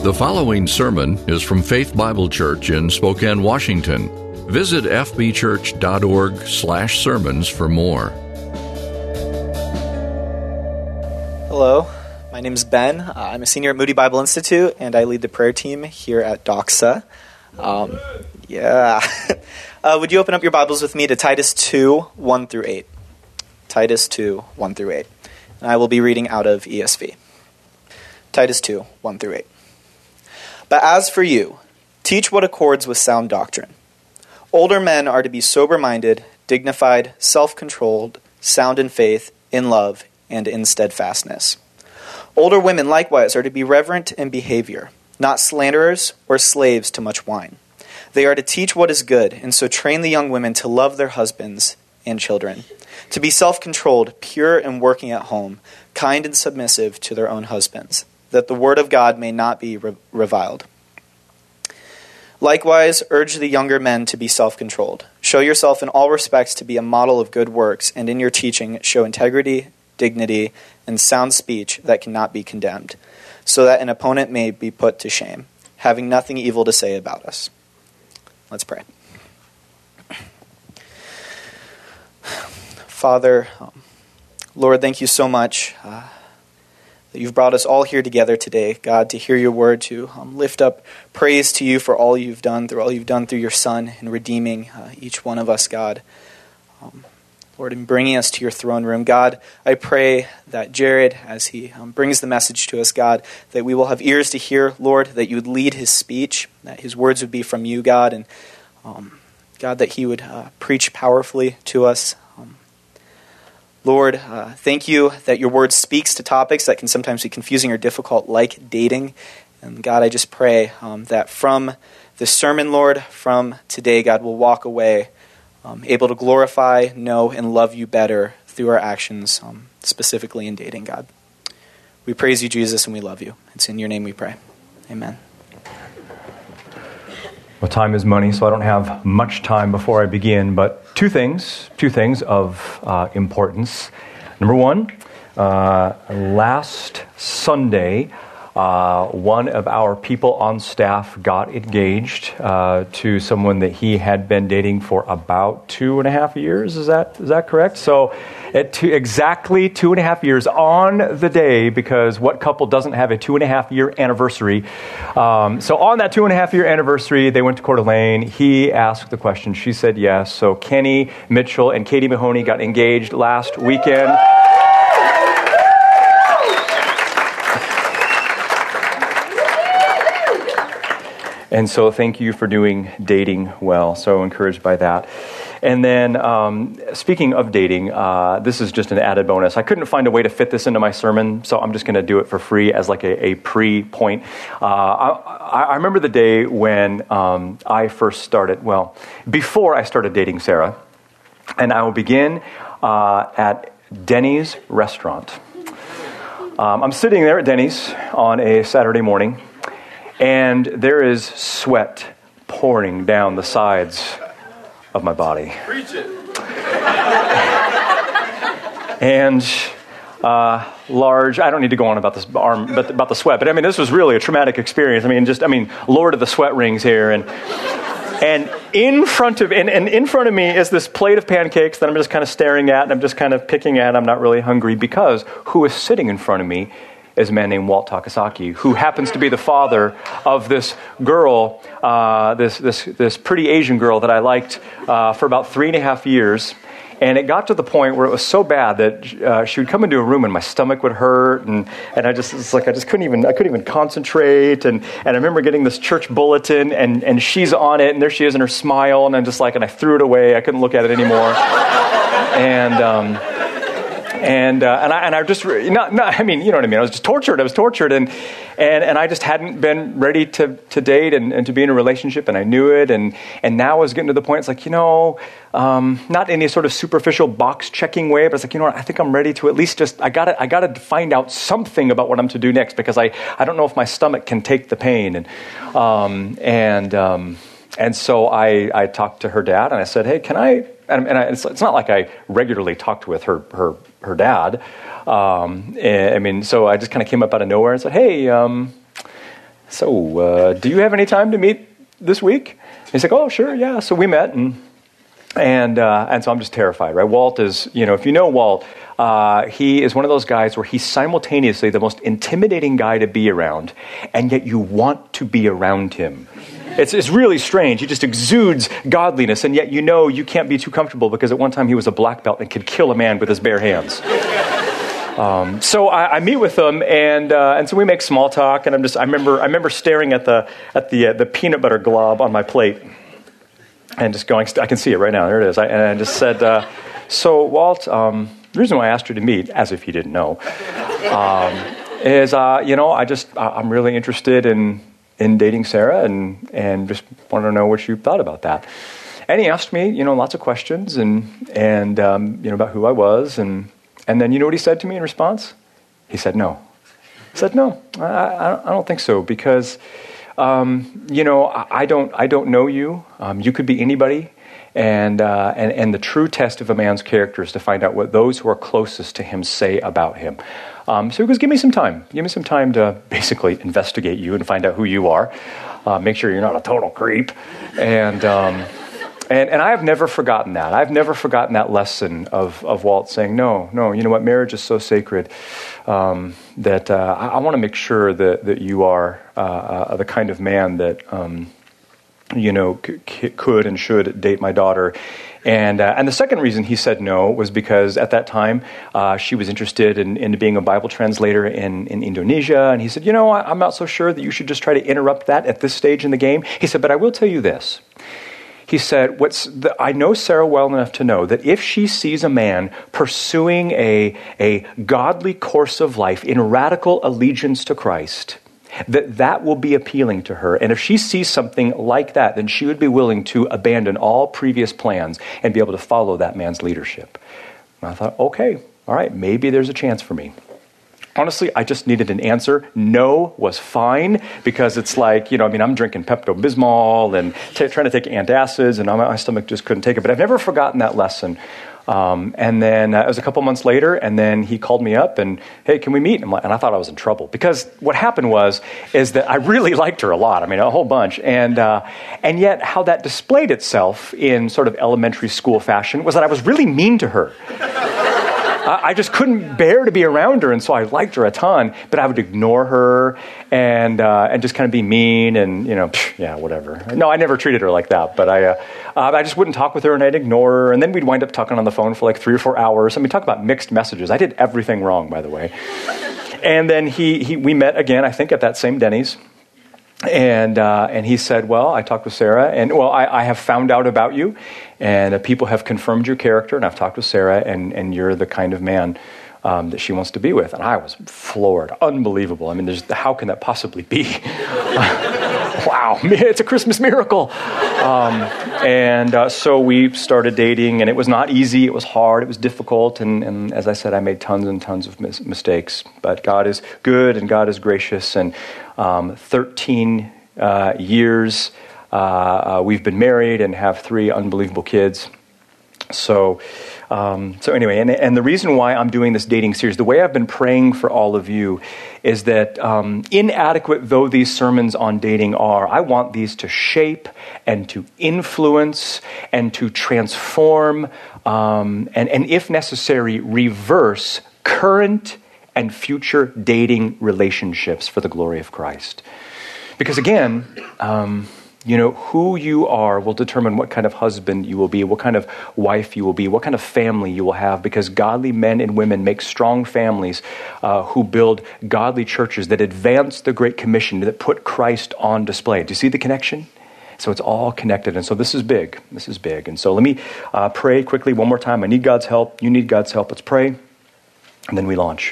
The following sermon is from Faith Bible Church in Spokane, Washington. Visit fbchurch.org/sermons for more. Hello, my name is Ben. I'm a senior at Moody Bible Institute, and I lead the prayer team here at Doxa. Would you open up your Bibles with me to Titus 2, 1 through 8? Titus 2, 1 through 8. And I will be reading out of ESV. Titus 2, 1 through 8. But as for you, teach what accords with sound doctrine. Older men are to be sober-minded, dignified, self-controlled, sound in faith, in love, and in steadfastness. Older women likewise are to be reverent in behavior, not slanderers or slaves to much wine. They are to teach what is good, and so train the young women to love their husbands and children, to be self-controlled, pure and working at home, kind and submissive to their own husbands, that the word of God may not be reviled. Likewise, urge the younger men to be self-controlled. Show yourself in all respects to be a model of good works, and in your teaching show integrity, dignity, and sound speech that cannot be condemned, so that an opponent may be put to shame, having nothing evil to say about us. Let's pray. Father, Lord, thank you so much that you've brought us all here together today, God, to hear your word, to lift up praise to you for all you've done, through your Son, in redeeming each one of us, God. Lord, in bringing us to your throne room, God, I pray that Jared, as he brings the message to us, God, that we will have ears to hear, Lord, that you would lead his speech, that his words would be from you, God, and God, that he would preach powerfully to us. Lord, thank you that your word speaks to topics that can sometimes be confusing or difficult, like dating. And God, I just pray that from this sermon, Lord, from today, God, we'll walk away able to glorify, know, and love you better through our actions, specifically in dating, God. We praise you, Jesus, and we love you. It's in your name we pray. Amen. Well, time is money, so I don't have much time before I begin, but two things of importance. Number one, last Sunday, one of our people on staff got engaged to someone that he had been dating for about 2.5 years. Is that correct? So exactly 2.5 years on the day, because what couple doesn't have a 2.5-year anniversary? So on that 2.5-year anniversary, they went to Coeur d'Alene. He asked the question. She said yes. So Kenny Mitchell and Katie Mahoney got engaged last weekend. And so thank you for dating well. So encouraged by that. And then speaking of dating, this is just an added bonus. I couldn't find a way to fit this into my sermon, so I'm just going to do it for free as like a pre-point. I remember the day when I first started, before I started dating Sarah. And I will begin at Denny's restaurant. I'm sitting there at Denny's on a Saturday morning, and there is sweat pouring down the sides of my body. Preach it. And large, I don't need to go on about this arm, but about the sweat. But I mean, this was really a traumatic experience. Lord of the sweat rings here. And in front of me is this plate of pancakes that I'm just kind of staring at, and I'm just kind of picking at. I'm not really hungry, because who is sitting in front of me is a man named Walt Takasaki, who happens to be the father of this girl, this pretty Asian girl that I liked for about 3.5 years. And it got to the point where it was so bad that she would come into a room and my stomach would hurt, and I couldn't even concentrate. And I remember getting this church bulletin, and she's on it, and there she is in her smile, and and I threw it away. I couldn't look at it anymore. And I just you know what I mean. I was just tortured. I was tortured, and I just hadn't been ready to date and to be in a relationship, and I knew it. And now I was getting to the point. It's like, not in any sort of superficial box checking way, but it's like, I think I'm ready to at least I gotta find out something about what I'm to do next, because I don't know if my stomach can take the pain. And so I talked to her dad, and I said, hey, can I? It's not like I regularly talked with her dad. So I just kind of came up out of nowhere and said, hey, so do you have any time to meet this week? He's like, oh, sure, yeah. So we met, and so I'm just terrified, right? Walt is, if you know Walt, he is one of those guys where he's simultaneously the most intimidating guy to be around, and yet you want to be around him. It's really strange. He just exudes godliness, and yet you can't be too comfortable because at one time he was a black belt and could kill a man with his bare hands. So I meet with him, and so we make small talk, and I remember staring at the peanut butter glob on my plate, and just going, I can see it right now. There it is. And I just said, so Walt, the reason why I asked you to meet, as if he didn't know, is I'm really interested in dating Sarah, and just wanted to know what you thought about that. And he asked me, lots of questions, and about who I was, and then you know what he said to me in response? He said no. He said no. I don't think so, because I don't know you. You could be anybody, and the true test of a man's character is to find out what those who are closest to him say about him. So he goes, give me some time. Give me some time to basically investigate you and find out who you are. Make sure you're not a total creep. And I have never forgotten that. I've never forgotten that lesson of Walt saying, no, you know what, marriage is so sacred that I want to make sure that you are the kind of man that, could and should date my daughter. And the second reason he said no was because at that time she was interested in being a Bible translator in Indonesia. And he said, I'm not so sure that you should just try to interrupt that at this stage in the game. He said, but I will tell you this. He said, I know Sarah well enough to know that if she sees a man pursuing a godly course of life in radical allegiance to Christ, that will be appealing to her. And if she sees something like that, then she would be willing to abandon all previous plans and be able to follow that man's leadership. And I thought, okay, all right, maybe there's a chance for me. Honestly, I just needed an answer. No was fine, because it's like, I'm drinking Pepto-Bismol and trying to take antacids, and my stomach just couldn't take it. But I've never forgotten that lesson. And then it was a couple months later, and then he called me up and, hey, can we meet? And I thought I was in trouble, because what happened is that I really liked her a lot. A whole bunch. And yet how that displayed itself in sort of elementary school fashion was that I was really mean to her. I just couldn't bear to be around her, and so I liked her a ton, but I would ignore her and just kind of be mean and, whatever. No, I never treated her like that, but I just wouldn't talk with her, and I'd ignore her, and then we'd wind up talking on the phone for like 3 or 4 hours. Talk about mixed messages. I did everything wrong, by the way. And then we met again, I think, at that same Denny's. And he said, well, I talked with Sarah, and I have found out about you, and people have confirmed your character, and I've talked with Sarah, and you're the kind of man that she wants to be with. And I was floored. Unbelievable. How can that possibly be? Wow, it's a Christmas miracle. So we started dating, and it was not easy. It was hard. It was difficult. And as I said, I made tons and tons of mistakes. But God is good, and God is gracious. And 13 years we've been married and have 3 unbelievable kids. So anyway, and the reason why I'm doing this dating series, the way I've been praying for all of you, is that inadequate though these sermons on dating are, I want these to shape and to influence and to transform and if necessary, reverse current and future dating relationships for the glory of Christ. Because again, who you are will determine what kind of husband you will be, what kind of wife you will be, what kind of family you will have, because godly men and women make strong families who build godly churches that advance the Great Commission, that put Christ on display. Do you see the connection? So it's all connected, and so this is big. This is big. And so let me pray quickly one more time. I need God's help. You need God's help. Let's pray, and then we launch.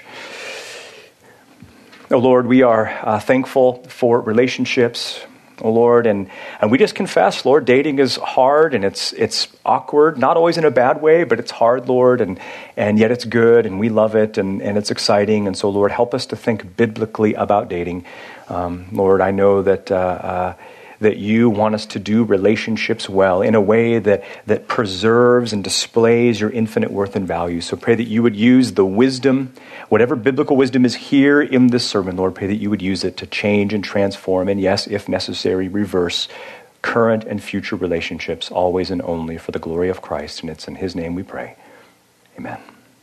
Oh, Lord, we are thankful for relationships. Oh, Lord, and we just confess, Lord, dating is hard and it's awkward, not always in a bad way, but it's hard, Lord, and yet it's good and we love it and it's exciting. And so, Lord, help us to think biblically about dating. Lord, I know that that you want us to do relationships well in a way that preserves and displays your infinite worth and value. So pray that you would use the wisdom, whatever biblical wisdom is here in this sermon, Lord, pray that you would use it to change and transform, and yes, if necessary, reverse current and future relationships, always and only for the glory of Christ. And it's in his name we pray. Amen.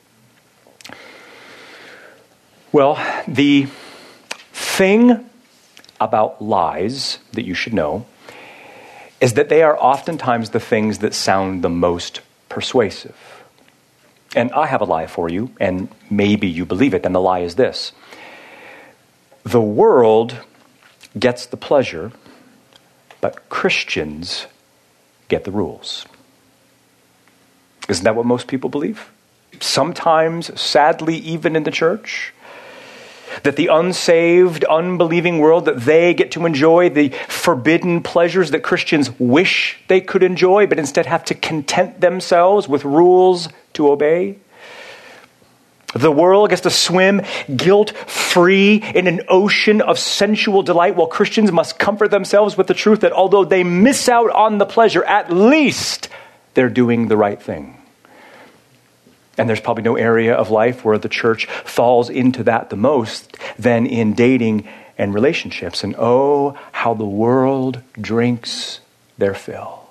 Well, the thing about lies that you should know is that they are oftentimes the things that sound the most persuasive. And I have a lie for you, and maybe you believe it, and the lie is this: the world gets the pleasure, but Christians get the rules. Isn't that what most people believe? Sometimes, sadly, even in the church. That the unsaved, unbelieving world, that they get to enjoy the forbidden pleasures that Christians wish they could enjoy, but instead have to content themselves with rules to obey. The world gets to swim guilt-free in an ocean of sensual delight, while Christians must comfort themselves with the truth that although they miss out on the pleasure, at least they're doing the right thing. And there's probably no area of life where the church falls into that the most than in dating and relationships. And oh, how the world drinks their fill.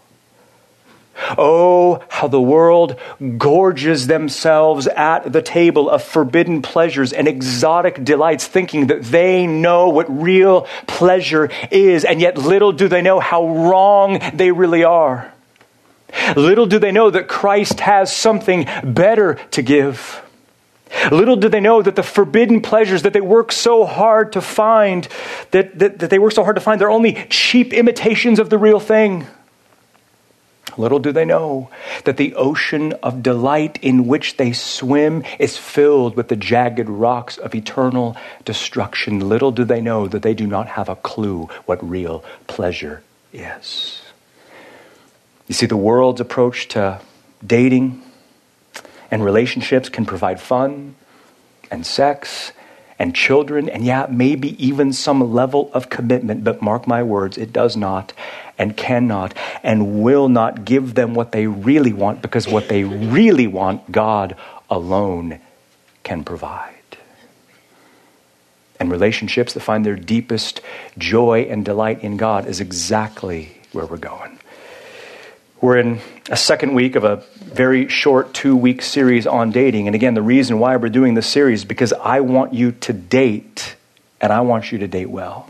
Oh, how the world gorges themselves at the table of forbidden pleasures and exotic delights, thinking that they know what real pleasure is. And yet little do they know how wrong they really are. Little do they know that Christ has something better to give. Little do they know that the forbidden pleasures that they work so hard to find, they're only cheap imitations of the real thing. Little do they know that the ocean of delight in which they swim is filled with the jagged rocks of eternal destruction. Little do they know that they do not have a clue what real pleasure is. You see, the world's approach to dating and relationships can provide fun and sex and children and maybe even some level of commitment. But mark my words, it does not and cannot and will not give them what they really want, because what they really want, God alone can provide. And relationships that find their deepest joy and delight in God is exactly where we're going. We're in a second week of a very short 2-week series on dating. And again, the reason why we're doing this series is because I want you to date, and I want you to date well.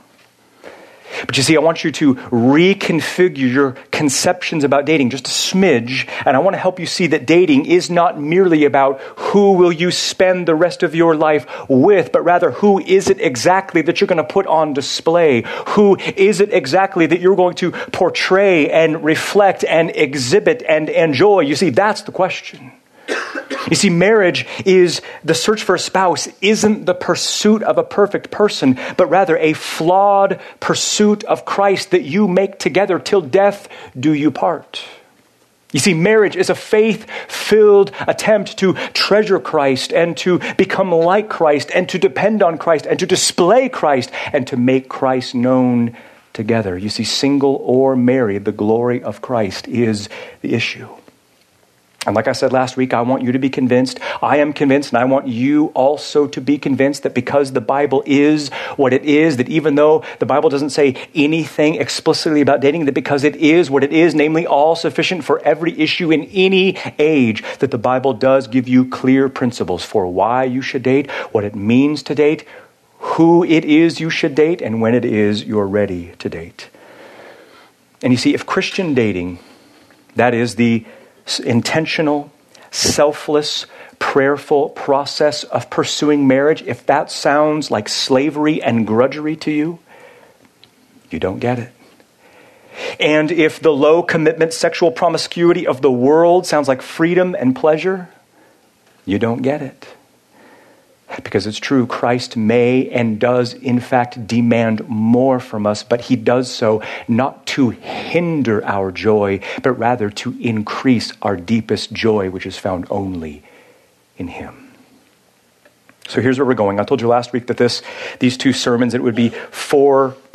But you see, I want you to reconfigure your conceptions about dating just a smidge. And I want to help you see that dating is not merely about who will you spend the rest of your life with, but rather who is it exactly that you're going to put on display? Who is it exactly that you're going to portray and reflect and exhibit and enjoy? You see, that's the question. You see, marriage is the search for a spouse isn't the pursuit of a perfect person, but rather a flawed pursuit of Christ that you make together till death do you part. You see, marriage is a faith-filled attempt to treasure Christ and to become like Christ and to depend on Christ and to display Christ and to make Christ known together. You see, single or married, the glory of Christ is the issue. And like I said last week, I want you to be convinced. I am convinced, and I want you also to be convinced that because the Bible is what it is, that even though the Bible doesn't say anything explicitly about dating, that because it is what it is, namely all sufficient for every issue in any age, that the Bible does give you clear principles for why you should date, what it means to date, who it is you should date, and when it is you're ready to date. And you see, if Christian dating, that is the intentional, selfless, prayerful process of pursuing marriage, if that sounds like slavery and grudgery to you, you don't get it. And if the low commitment sexual promiscuity of the world sounds like freedom and pleasure, you don't get it. Because it's true, Christ may and does in fact demand more from us, but he does so not to hinder our joy, but rather to increase our deepest joy, which is found only in him. So here's where we're going. I told you last week that these two sermons, it would be 4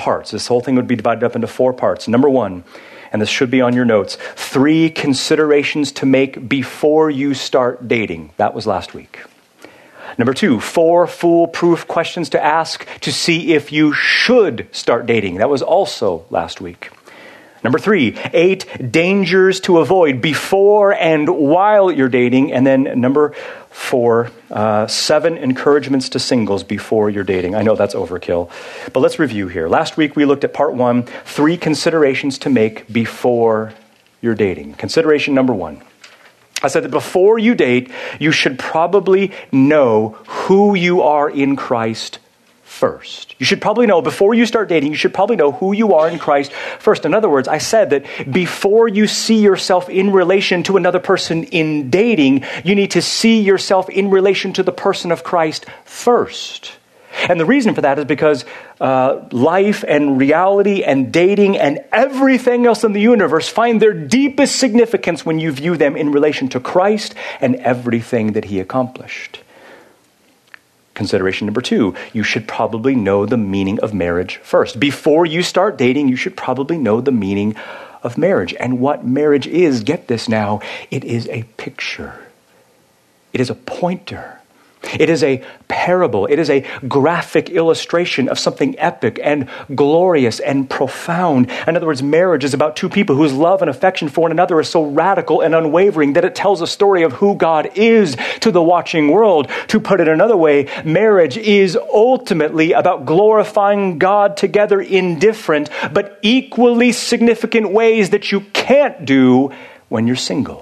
parts. This whole thing would be divided up into 4 parts. Number 1, and this should be on your notes, 3 considerations to make before you start dating. That was last week. Number 2, 4 foolproof questions to ask to see if you should start dating. That was also last week. Number 3, 8 dangers to avoid before and while you're dating. And then number 4, 7 encouragements to singles before you're dating. I know that's overkill, but let's review here. Last week we looked at part 1, 3 considerations to make before you're dating. Consideration number 1. I said that before you date, you should probably know who you are in Christ first. You should probably know, before you start dating, you should probably know who you are in Christ first. In other words, I said that before you see yourself in relation to another person in dating, you need to see yourself in relation to the person of Christ first. And the reason for that is because life and reality and dating and everything else in the universe find their deepest significance when you view them in relation to Christ and everything that he accomplished. Consideration number 2, you should probably know the meaning of marriage first. Before you start dating, you should probably know the meaning of marriage. And what marriage is, get this now, it is a picture. It is a pointer. It is a parable. It is a graphic illustration of something epic and glorious and profound. In other words, marriage is about 2 people whose love and affection for one another is so radical and unwavering that it tells a story of who God is to the watching world. To put it another way, marriage is ultimately about glorifying God together in different but equally significant ways that you can't do when you're single.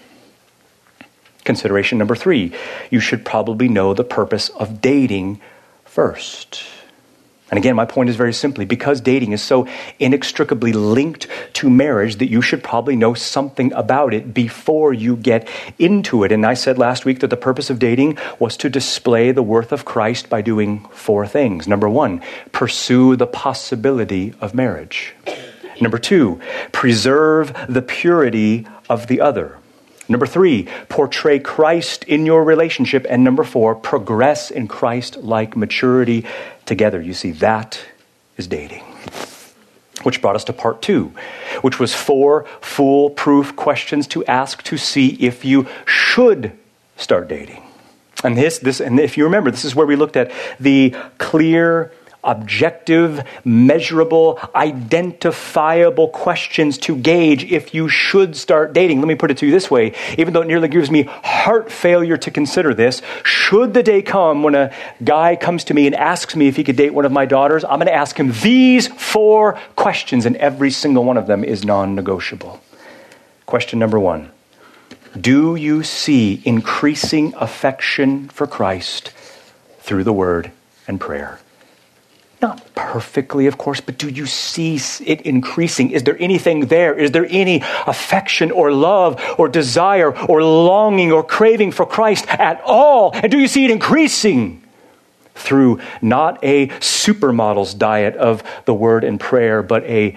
Consideration number 3, you should probably know the purpose of dating first. And again, my point is very simply, because dating is so inextricably linked to marriage that you should probably know something about it before you get into it. And I said last week that the purpose of dating was to display the worth of Christ by doing 4 things. Number 1, pursue the possibility of marriage. Number 2, preserve the purity of the other. Number 3, portray Christ in your relationship. And number 4, progress in Christ-like maturity together. You see, that is dating. Which brought us to part 2, which was 4 foolproof questions to ask to see if you should start dating. And and if you remember, this is where we looked at the clear, objective, measurable, identifiable questions to gauge if you should start dating. Let me put it to you this way. Even though it nearly gives me heart failure to consider this, should the day come when a guy comes to me and asks me if he could date one of my daughters, I'm going to ask him these 4 questions, and every single one of them is non-negotiable. Question number 1. Do you see increasing affection for Christ through the Word and prayer? Not perfectly, of course, but do you see it increasing? Is there anything there? Is there any affection or love or desire or longing or craving for Christ at all? And do you see it increasing through not a supermodel's diet of the Word and prayer, but a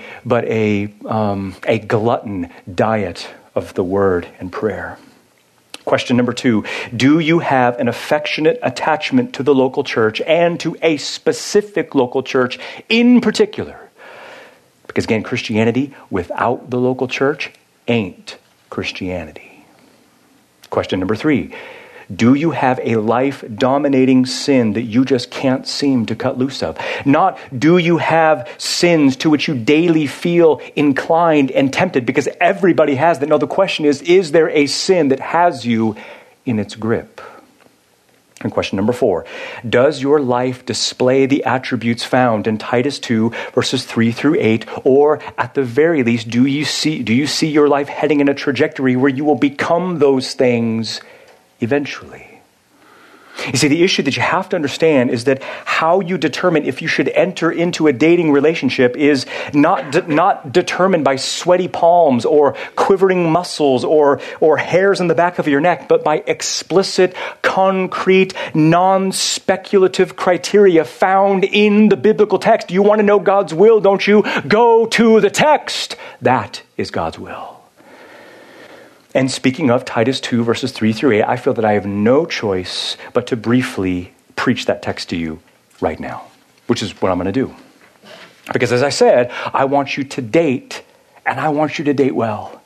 glutton diet of the Word and prayer? Question number 2, do you have an affectionate attachment to the local church and to a specific local church in particular? Because again, Christianity without the local church ain't Christianity. Question number 3, do you have a life-dominating sin that you just can't seem to cut loose of? Not do you have sins to which you daily feel inclined and tempted, because everybody has that. No, the question is there a sin that has you in its grip? And question number 4, does your life display the attributes found in Titus 2, verses 3 through 8, or at the very least, do you see your life heading in a trajectory where you will become those things eventually? You see, the issue that you have to understand is that how you determine if you should enter into a dating relationship is not determined by sweaty palms or quivering muscles or hairs on the back of your neck, but by explicit, concrete, non-speculative criteria found in the biblical text. You want to know God's will, don't you? Go to the text. That is God's will. And speaking of Titus 2, verses 3 through 8, I feel that I have no choice but to briefly preach that text to you right now, which is what I'm going to do. Because as I said, I want you to date, and I want you to date well.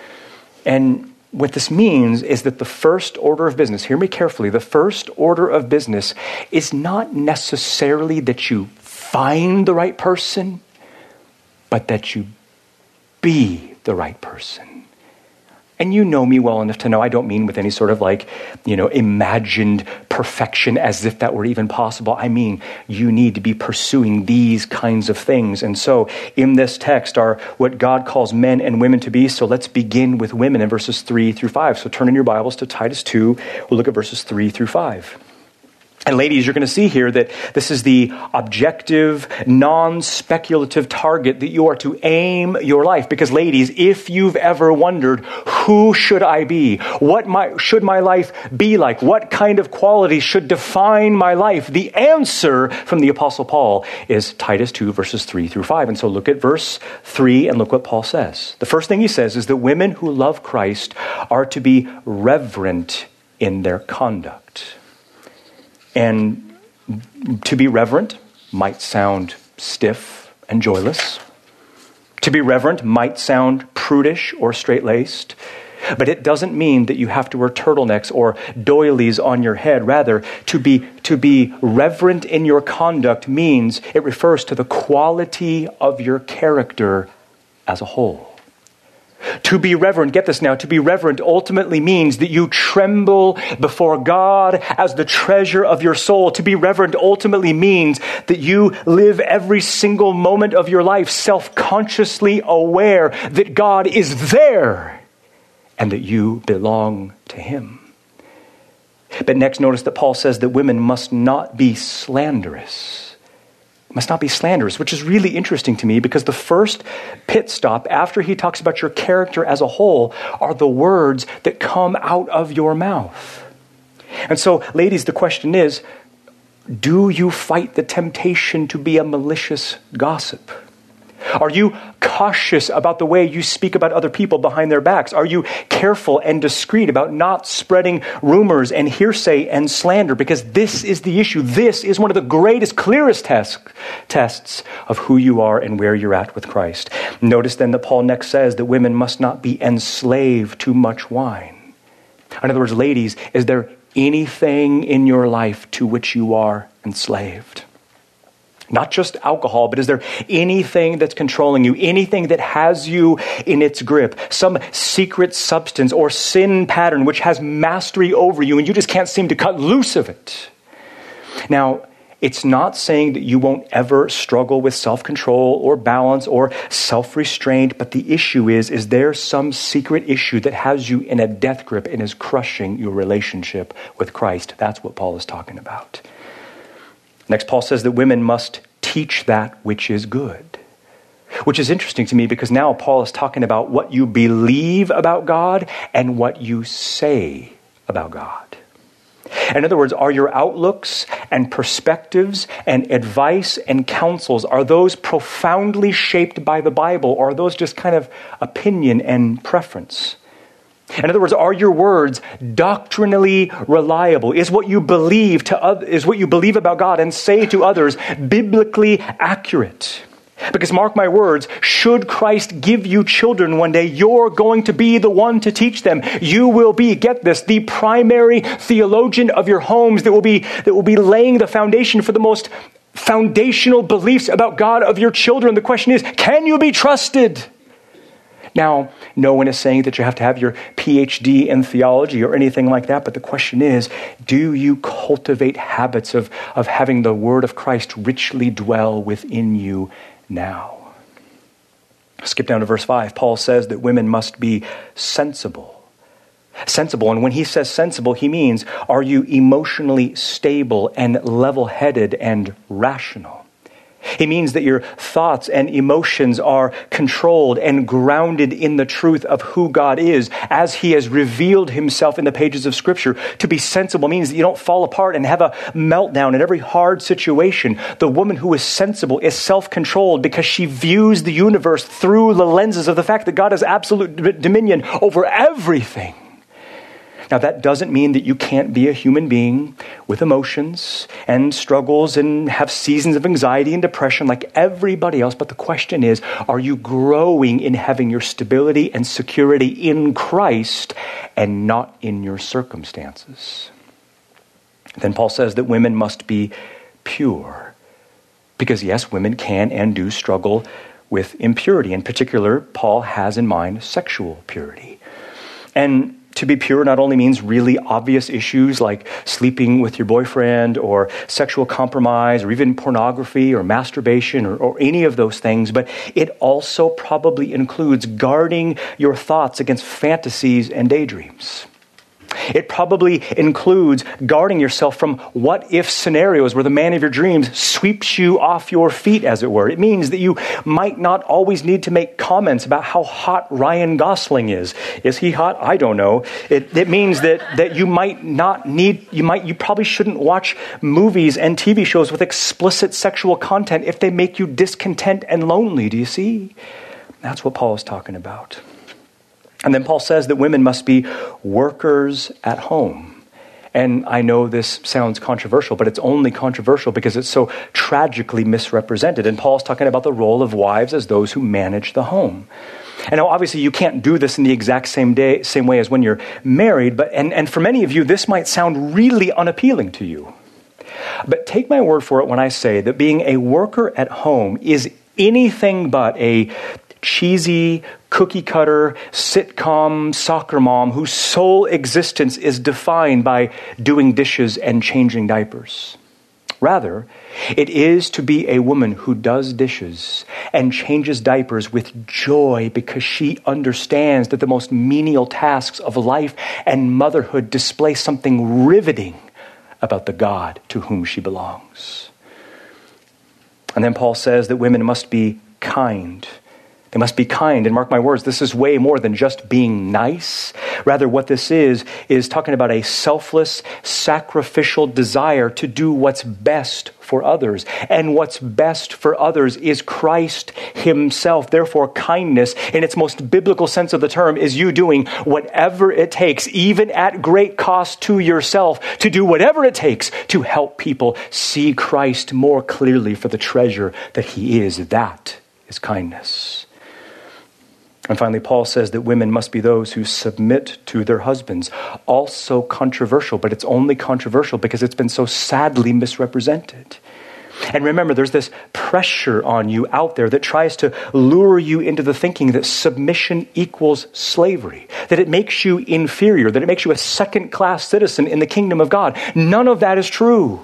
And what this means is that the first order of business, hear me carefully, the first order of business is not necessarily that you find the right person, but that you be the right person. And you know me well enough to know I don't mean with any sort of imagined perfection as if that were even possible. I mean, you need to be pursuing these kinds of things. And so in this text are what God calls men and women to be. So let's begin with women in verses 3 through 5. So turn in your Bibles to Titus 2. We'll look at verses 3 through 5. And ladies, you're going to see here that this is the objective, non-speculative target that you are to aim your life. Because ladies, if you've ever wondered, who should I be? What should my life be like? What kind of qualities should define my life? The answer from the Apostle Paul is Titus 2, verses 3 through 5. And so look at verse 3 and look what Paul says. The first thing he says is that women who love Christ are to be reverent in their conduct. And to be reverent might sound stiff and joyless. To be reverent might sound prudish or straight-laced. But it doesn't mean that you have to wear turtlenecks or doilies on your head. Rather, to be reverent in your conduct means it refers to the quality of your character as a whole. To be reverent, get this now, to be reverent ultimately means that you tremble before God as the treasure of your soul. To be reverent ultimately means that you live every single moment of your life self-consciously aware that God is there and that you belong to Him. But next, notice that Paul says that women must not be slanderous. Must not be slanderous, which is really interesting to me because the first pit stop after he talks about your character as a whole are the words that come out of your mouth. And so, ladies, the question is, do you fight the temptation to be a malicious gossip? Are you cautious about the way you speak about other people behind their backs? Are you careful and discreet about not spreading rumors and hearsay and slander? Because this is the issue. This is one of the greatest, clearest tests of who you are and where you're at with Christ. Notice then that Paul next says that women must not be enslaved to much wine. In other words, ladies, is there anything in your life to which you are enslaved? Not just alcohol, but is there anything that's controlling you, anything that has you in its grip, some secret substance or sin pattern which has mastery over you and you just can't seem to cut loose of it? Now, it's not saying that you won't ever struggle with self-control or balance or self-restraint, but the issue is there some secret issue that has you in a death grip and is crushing your relationship with Christ? That's what Paul is talking about. Next, Paul says that women must teach that which is good, which is interesting to me because now Paul is talking about what you believe about God and what you say about God. In other words, are your outlooks and perspectives and advice and counsels, are those profoundly shaped by the Bible, or are those just kind of opinion and preference? In other words, are your words doctrinally reliable? Is what you believe about God and say to others biblically accurate? Because mark my words, should Christ give you children one day, you're going to be the one to teach them. You will be, get this, the primary theologian of your homes that will be laying the foundation for the most foundational beliefs about God of your children. The question is, can you be trusted? Now, no one is saying that you have to have your PhD in theology or anything like that, but the question is, do you cultivate habits of having the word of Christ richly dwell within you now? Skip down to verse 5. Paul says that women must be sensible. Sensible, and when he says sensible, he means, are you emotionally stable and level-headed and rational? He means that your thoughts and emotions are controlled and grounded in the truth of who God is as He has revealed Himself in the pages of Scripture. To be sensible means that you don't fall apart and have a meltdown in every hard situation. The woman who is sensible is self-controlled because she views the universe through the lenses of the fact that God has absolute dominion over everything. Now, that doesn't mean that you can't be a human being with emotions and struggles and have seasons of anxiety and depression like everybody else. But the question is, are you growing in having your stability and security in Christ and not in your circumstances? Then Paul says that women must be pure. Because yes, women can and do struggle with impurity. In particular, Paul has in mind sexual purity. And to be pure not only means really obvious issues like sleeping with your boyfriend or sexual compromise or even pornography or masturbation or any of those things, but it also probably includes guarding your thoughts against fantasies and daydreams. It probably includes guarding yourself from what-if scenarios where the man of your dreams sweeps you off your feet, as it were. It means that you might not always need to make comments about how hot Ryan Gosling is. Is he hot? I don't know. It means that you might not need, you probably shouldn't watch movies and TV shows with explicit sexual content if they make you discontent and lonely. Do you see? That's what Paul is talking about. And then Paul says that women must be workers at home. And I know this sounds controversial, but it's only controversial because it's so tragically misrepresented. And Paul's talking about the role of wives as those who manage the home. And now obviously you can't do this in the exact same way as when you're married, but and for many of you, this might sound really unappealing to you. But take my word for it when I say that being a worker at home is anything but a cheesy, cookie-cutter, sitcom soccer mom whose sole existence is defined by doing dishes and changing diapers. Rather, it is to be a woman who does dishes and changes diapers with joy because she understands that the most menial tasks of life and motherhood display something riveting about the God to whom she belongs. And then Paul says that women must be kind. They must be kind, and mark my words, this is way more than just being nice. Rather, what this is talking about a selfless, sacrificial desire to do what's best for others. And what's best for others is Christ himself. Therefore, kindness, in its most biblical sense of the term, is you doing whatever it takes, even at great cost to yourself, to do whatever it takes to help people see Christ more clearly for the treasure that he is. That is kindness. And finally, Paul says that women must be those who submit to their husbands. Also controversial, but it's only controversial because it's been so sadly misrepresented. And remember, there's this pressure on you out there that tries to lure you into the thinking that submission equals slavery, that it makes you inferior, that it makes you a second-class citizen in the kingdom of God. None of that is true.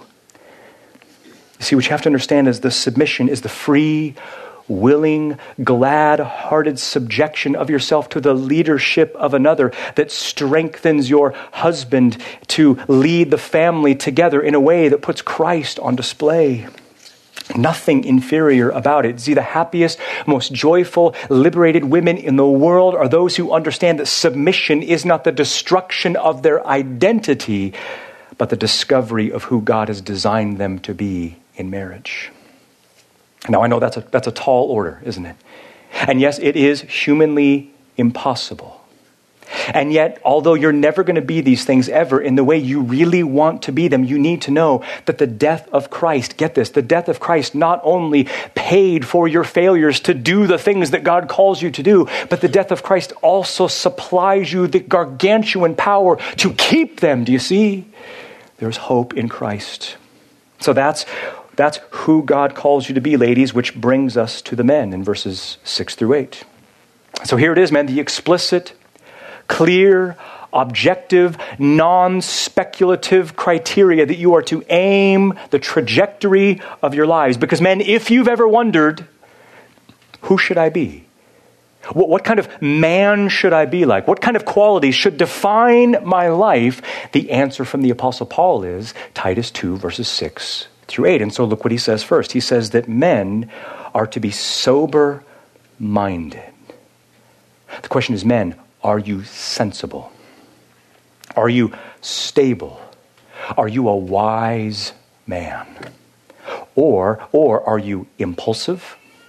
You see, what you have to understand is the submission is the free, willing, glad-hearted subjection of yourself to the leadership of another that strengthens your husband to lead the family together in a way that puts Christ on display. Nothing inferior about it. See, the happiest, most joyful, liberated women in the world are those who understand that submission is not the destruction of their identity, but the discovery of who God has designed them to be in marriage. Now, I know that's a tall order, isn't it? And yes, it is humanly impossible. And yet, although you're never going to be these things ever in the way you really want to be them, you need to know that the death of Christ, get this, the death of Christ not only paid for your failures to do the things that God calls you to do, but the death of Christ also supplies you the gargantuan power to keep them. Do you see? There's hope in Christ. So that's who God calls you to be, ladies, which brings us to the men in verses 6 through 8. So here it is, men, the explicit, clear, objective, non-speculative criteria that you are to aim the trajectory of your lives. Because men, if you've ever wondered, who should I be? What kind of man should I be like? What kind of qualities should define my life? The answer from the Apostle Paul is Titus 2, verses 6 through 8. And so look what he says first. He says that men are to be sober-minded. The question is, men, are you sensible? Are you stable? Are you a wise man? Or are you impulsive,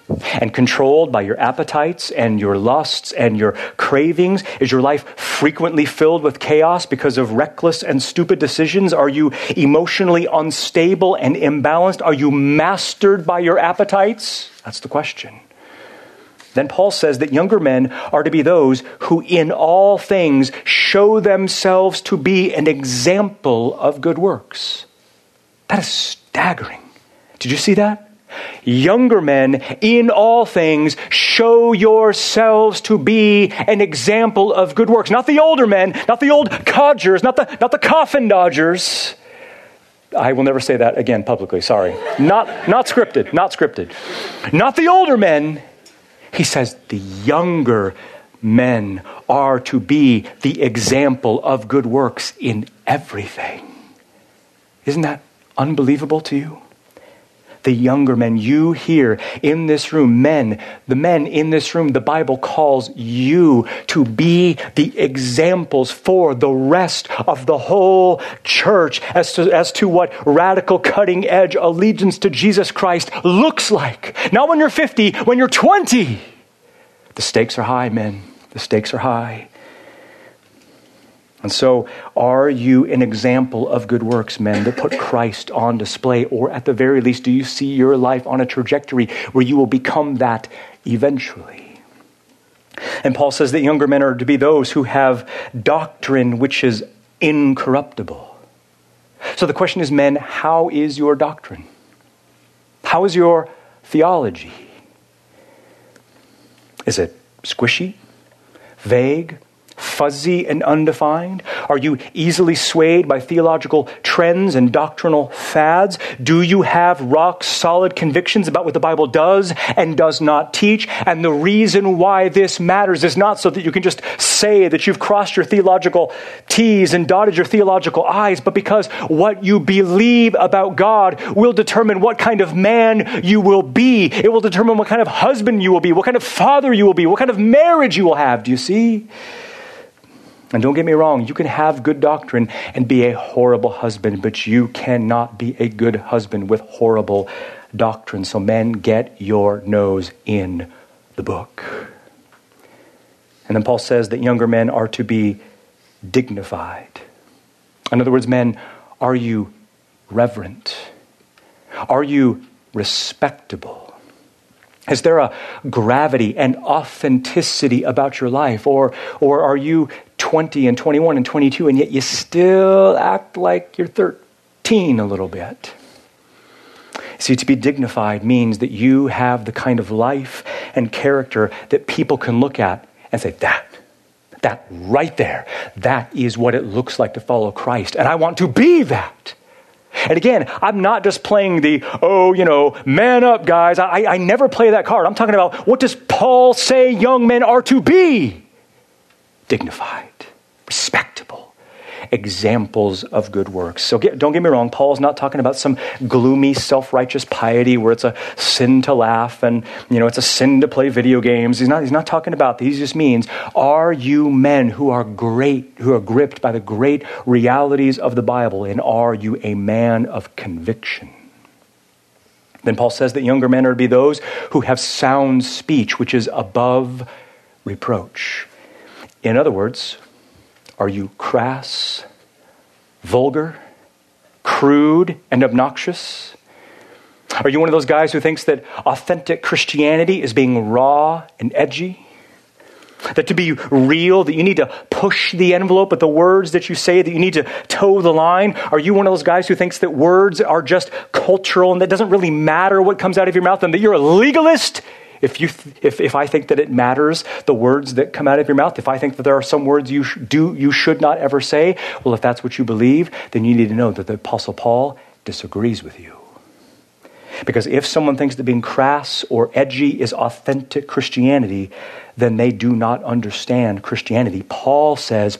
and controlled by your appetites and your lusts and your cravings? Is your life frequently filled with chaos because of reckless and stupid decisions? Are you emotionally unstable and imbalanced? Are you mastered by your appetites? That's the question. Then Paul says that younger men are to be those who in all things show themselves to be an example of good works. That is staggering. Did you see that? Younger men, in all things, show yourselves to be an example of good works. Not the older men, not the old codgers, not the coffin dodgers. I will never say that again publicly, sorry. Not scripted. Not the older men. He says the younger men are to be the example of good works in everything. Isn't that unbelievable to you? The younger men, you here in this room, the men in this room, the Bible calls you to be the examples for the rest of the whole church as to what radical cutting edge allegiance to Jesus Christ looks like. Not when you're 50, when you're 20. The stakes are high, men. The stakes are high. And so, are you an example of good works, men, that put Christ on display? Or at the very least, do you see your life on a trajectory where you will become that eventually? And Paul says that younger men are to be those who have doctrine which is incorruptible. So the question is, men, how is your doctrine? How is your theology? Is it squishy, vague, fuzzy and undefined? Are you easily swayed by theological trends and doctrinal fads? Do you have rock solid convictions about what the Bible does and does not teach? And the reason why this matters is not so that you can just say that you've crossed your theological T's and dotted your theological I's, but because what you believe about God will determine what kind of man you will be. It will determine what kind of husband you will be, what kind of father you will be, what kind of marriage you will have. Do you see? And don't get me wrong, you can have good doctrine and be a horrible husband, but you cannot be a good husband with horrible doctrine. So men, get your nose in the book. And then Paul says that younger men are to be dignified. In other words, men, are you reverent? Are you respectable? Is there a gravity and authenticity about your life? Or are you 20 and 21 and 22 and yet you still act like you're 13 a little bit? See, to be dignified means that you have the kind of life and character that people can look at and say, that right there, that is what it looks like to follow Christ. And I want to be that. And again, I'm not just playing the, man up, guys. I never play that card. I'm talking about, what does Paul say young men are to be? Dignified, respectable, examples of good works. So don't get me wrong, Paul's not talking about some gloomy, self-righteous piety where it's a sin to laugh and, it's a sin to play video games. He's not talking about that. He just means, are you men who are gripped by the great realities of the Bible, and are you a man of conviction? Then Paul says that younger men are to be those who have sound speech, which is above reproach. In other words, are you crass, vulgar, crude, and obnoxious? Are you one of those guys who thinks that authentic Christianity is being raw and edgy? That to be real, that you need to push the envelope with the words that you say, that you need to toe the line? Are you one of those guys who thinks that words are just cultural and that doesn't really matter what comes out of your mouth and that you're a legalist? If I think that it matters, the words that come out of your mouth, if I think that there are some words you should not ever say, well, if that's what you believe, then you need to know that the Apostle Paul disagrees with you. Because if someone thinks that being crass or edgy is authentic Christianity, then they do not understand Christianity. Paul says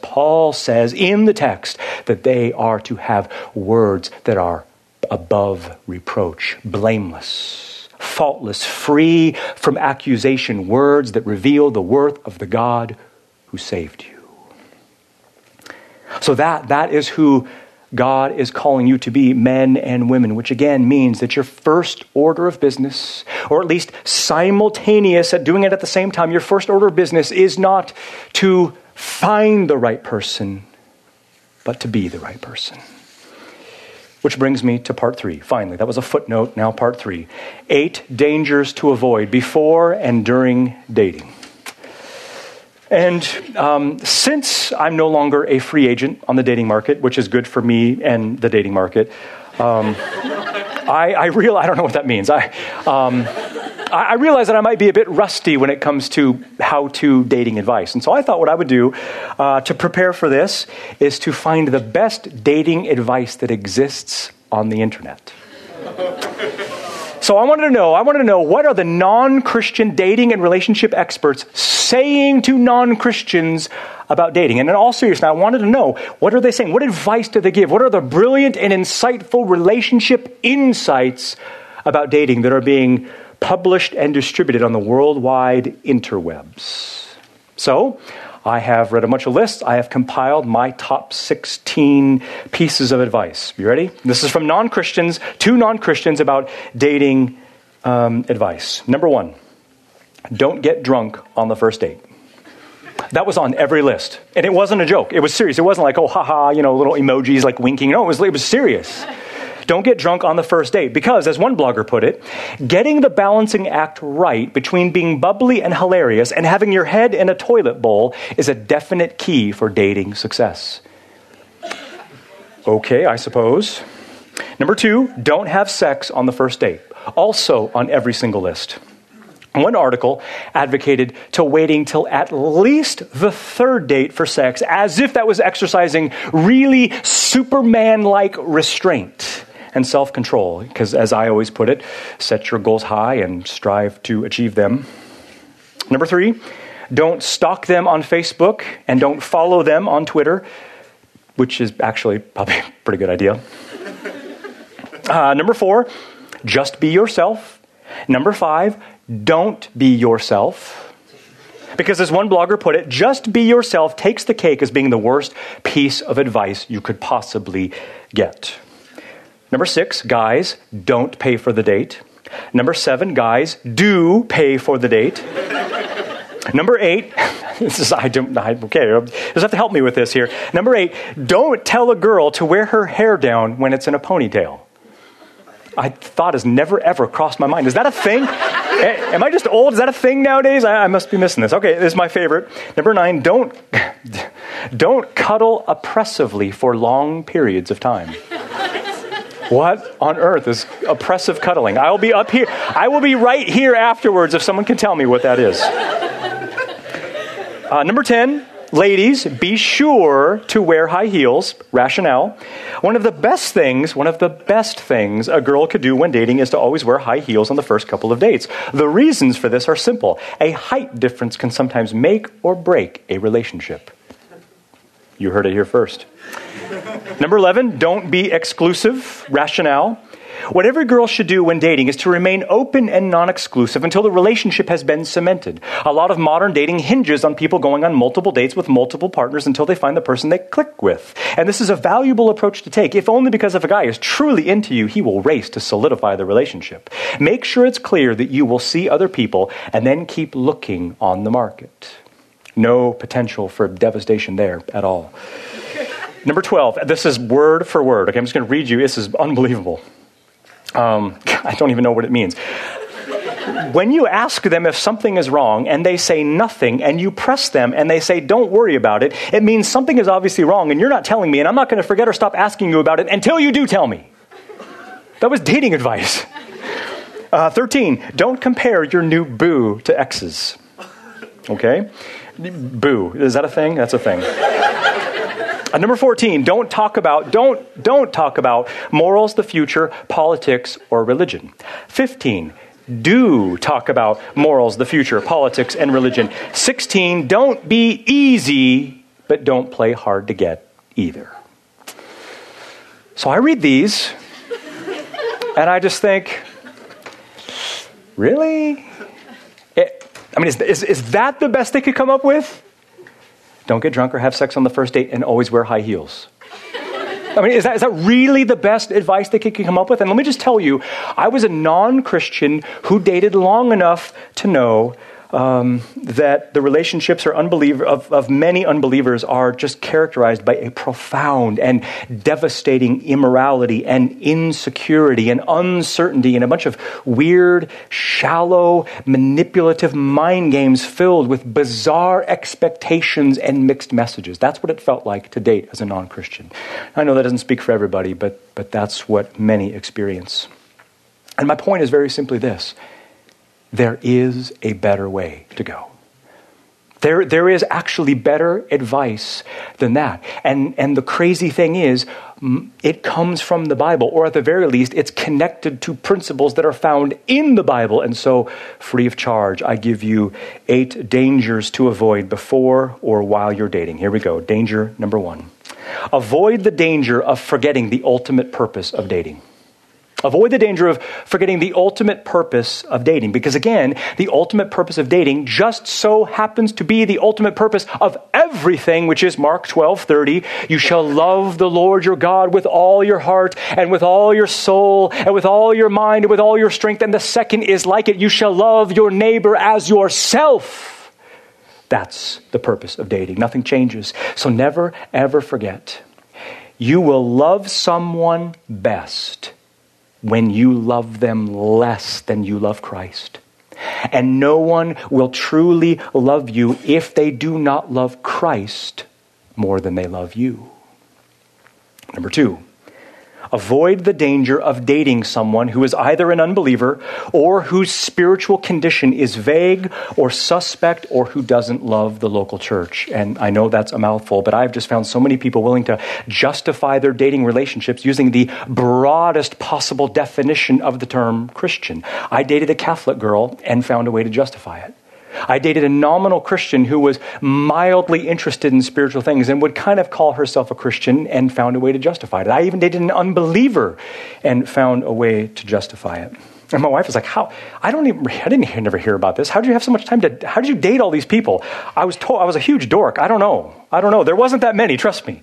in the text that they are to have words that are above reproach, blameless, faultless, free from accusation, words that reveal the worth of the God who saved you. So that is who God is calling you to be men and women, which again means that your first order of business, or at least simultaneous at doing it at the same time, your first order of business is not to find the right person, but to be the right person. Which brings me to part 3. Finally, that was a footnote, now part 3. 8 dangers to avoid before and during dating. And since I'm no longer a free agent on the dating market, which is good for me and the dating market, I don't know what that means. I realize that I might be a bit rusty when it comes to how-to dating advice. And so I thought what I would do to prepare for this is to find the best dating advice that exists on the internet. So I wanted to know what are the non-Christian dating and relationship experts saying to non-Christians about dating? And in all seriousness, I wanted to know, what are they saying? What advice do they give? What are the brilliant and insightful relationship insights about dating that are being published and distributed on the worldwide interwebs? So I have read a bunch of lists. I have compiled my top 16 pieces of advice. You ready? This is from non-Christians to non-Christians about dating advice. Number 1, don't get drunk on the first date. That was on every list. And it wasn't a joke. It was serious. It wasn't like, oh, haha, little emojis like winking. No, it was serious. Don't get drunk on the first date because, as one blogger put it, getting the balancing act right between being bubbly and hilarious and having your head in a toilet bowl is a definite key for dating success. Okay, I suppose. Number 2, don't have sex on the first date. Also on every single list. One article advocated to waiting till at least the 3rd date for sex, as if that was exercising really Superman-like restraint and self-control, because as I always put it, set your goals high and strive to achieve them. Number 3, don't stalk them on Facebook and don't follow them on Twitter, which is actually probably a pretty good idea. Number 4, just be yourself. Number 5, don't be yourself. Because as one blogger put it, just be yourself takes the cake as being the worst piece of advice you could possibly get. Number 6, guys, don't pay for the date. Number 7, guys, do pay for the date. Number 8, just have to help me with this here. Number 8, don't tell a girl to wear her hair down when it's in a ponytail. I thought has never, ever crossed my mind. Is that a thing? Am I just old? Is that a thing nowadays? I must be missing this. Okay, this is my favorite. Number 9, don't cuddle oppressively for long periods of time. What on earth is oppressive cuddling? I will be up here. I will be right here afterwards if someone can tell me what that is. Number 10, ladies, be sure to wear high heels. Rationale. One of the best things a girl could do when dating is to always wear high heels on the first couple of dates. The reasons for this are simple. A height difference can sometimes make or break a relationship. You heard it here first. Number 11, don't be exclusive. Rationale. What every girl should do when dating is to remain open and non-exclusive until the relationship has been cemented. A lot of modern dating hinges on people going on multiple dates with multiple partners until they find the person they click with. And this is a valuable approach to take, if only because if a guy is truly into you, he will race to solidify the relationship. Make sure it's clear that you will see other people and then keep looking on the market. No potential for devastation there at all. Number 12, this is word for word. Okay, I'm just going to read you. This is unbelievable. I don't even know what it means. When you ask them if something is wrong and they say nothing and you press them and they say don't worry about it, it means something is obviously wrong and you're not telling me and I'm not going to forget or stop asking you about it until you do tell me. That was dating advice. 13, don't compare your new boo to exes. Okay? Boo. Is that a thing? That's a thing. Number 14, don't talk about morals, the future, politics, or religion. 15, do talk about morals, the future, politics, and religion. 16, don't be easy, but don't play hard to get either. So I read these, and I just think, really? Is that the best they could come up with? Don't get drunk or have sex on the first date and always wear high heels. I mean, is that really the best advice they could come up with? And let me just tell you, I was a non-Christian who dated long enough to know that the relationships of many unbelievers are just characterized by a profound and devastating immorality and insecurity and uncertainty and a bunch of weird, shallow, manipulative mind games filled with bizarre expectations and mixed messages. That's what it felt like to date as a non-Christian. I know that doesn't speak for everybody, but that's what many experience. And my point is very simply this. There is a better way to go. There is actually better advice than that. And the crazy thing is, it comes from the Bible, or at the very least, it's connected to principles that are found in the Bible. And so, free of charge, I give you 8 dangers to avoid before or while you're dating. Here we go. Danger number 1. Avoid the danger of forgetting the ultimate purpose of dating. Avoid the danger of forgetting the ultimate purpose of dating. Because again, the ultimate purpose of dating just so happens to be the ultimate purpose of everything, which is Mark 12:30. You shall love the Lord your God with all your heart and with all your soul and with all your mind and with all your strength. And the second is like it. You shall love your neighbor as yourself. That's the purpose of dating. Nothing changes. So never, ever forget. You will love someone best when you love them less than you love Christ. And no one will truly love you if they do not love Christ more than they love you. Number 2, avoid the danger of dating someone who is either an unbeliever or whose spiritual condition is vague or suspect or who doesn't love the local church. And I know that's a mouthful, but I've just found so many people willing to justify their dating relationships using the broadest possible definition of the term Christian. I dated a Catholic girl and found a way to justify it. I dated a nominal Christian who was mildly interested in spiritual things and would kind of call herself a Christian and found a way to justify it. I even dated an unbeliever and found a way to justify it. And my wife was like, "How? I didn't never hear about this. How did you have so much time how did you date all these people?" I was told I was a huge dork. I don't know. There wasn't that many, trust me.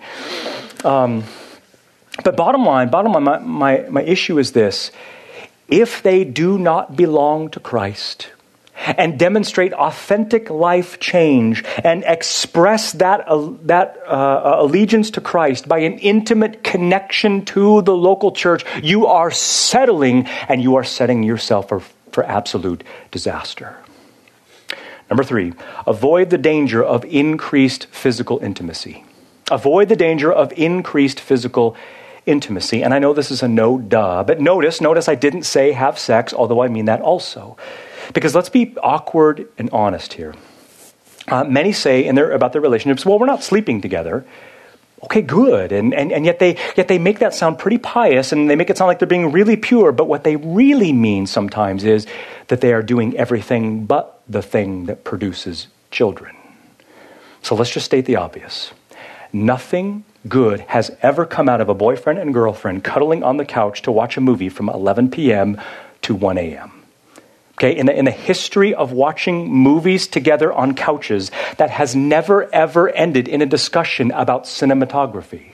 But bottom line, my issue is this. If they do not belong to Christ and demonstrate authentic life change and express that allegiance to Christ by an intimate connection to the local church, you are settling and you are setting yourself for absolute disaster. Number 3, avoid the danger of increased physical intimacy. Avoid the danger of increased physical intimacy. And I know this is a no duh, but notice I didn't say have sex, although I mean that also. Because let's be awkward and honest here. Many say about their relationships, well, we're not sleeping together. Okay, good. And yet they make that sound pretty pious and they make it sound like they're being really pure. But what they really mean sometimes is that they are doing everything but the thing that produces children. So let's just state the obvious. Nothing good has ever come out of a boyfriend and girlfriend cuddling on the couch to watch a movie from 11 p.m. to 1 a.m. Okay, in the history of watching movies together on couches, that has never, ever ended in a discussion about cinematography